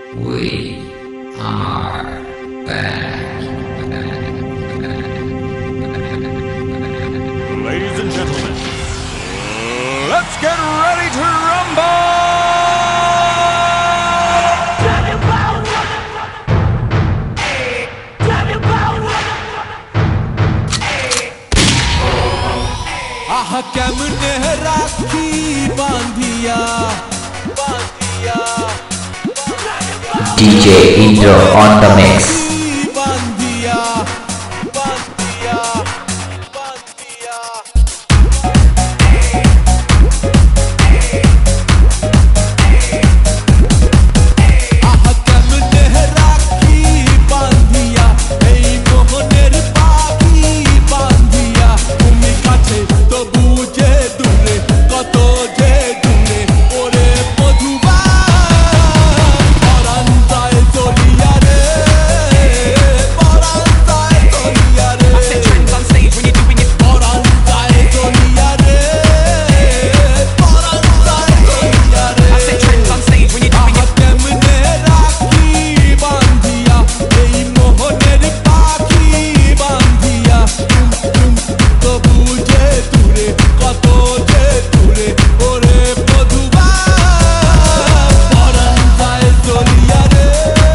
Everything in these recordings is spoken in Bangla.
We are back. Ladies and gentlemen, let's get ready to rumble! आहा कैमने राखी बांधिया बांधिया DJ Indro on the mix. बांधिया बांधिया बांधिया आहा कैमने राखी बांधिया ए मोहनेर पाखी बांधिया তুমি কাছে তো বুঝে দূরে কত যে দূরে ওরে মধুবা পরান্তায় চলিয়া রে পরান্তায় চলিয়া রে I said trends on stage when you're doing it পরান্তায় চলিয়া রে পরান্তায় চলিয়া রে I said trends on stage when you're doing it কেমনে রাখি বান্ধিয়া এই মোহনের পাখি বান্ধিয়া তো বুঝে দূরে কত যে দূরে ওরে মধুবা পরান্তায় চলিয়া রে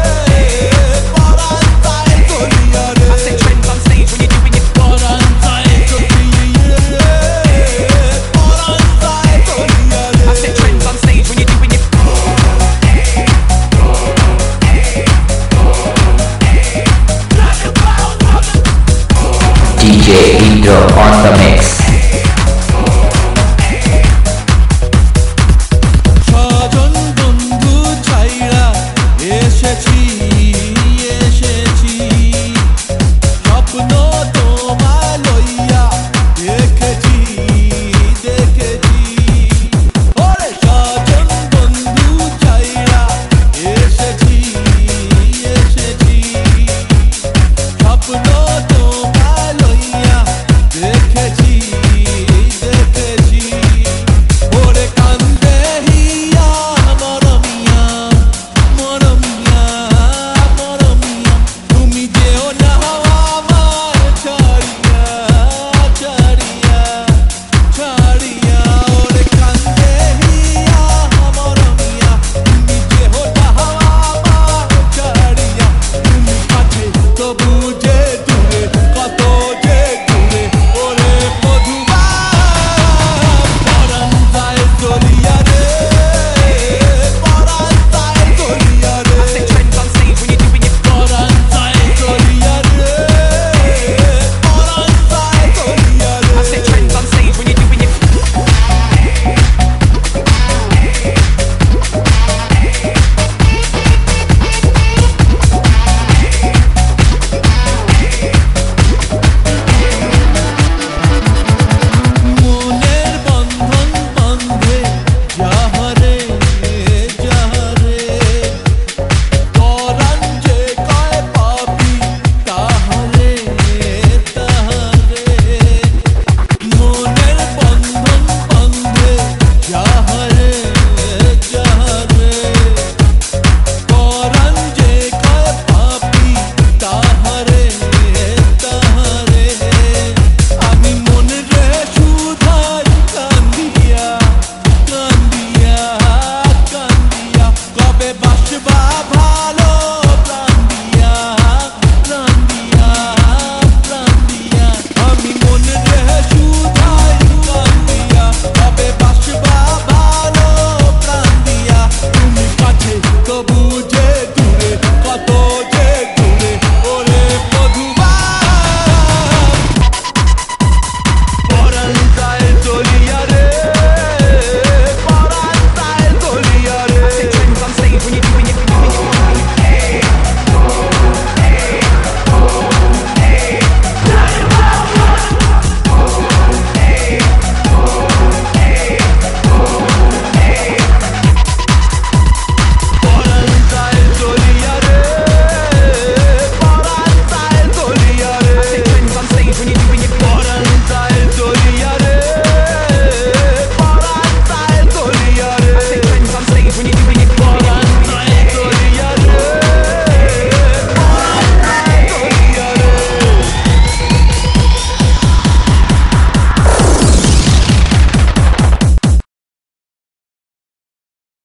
পরান্তায় চলিয়া রে I said trends on stage when you're doing it পরান্তায় চলিয়া রে পরান্তায় চলিয়া রে I said trends on stage when you're doing it DJ Indro on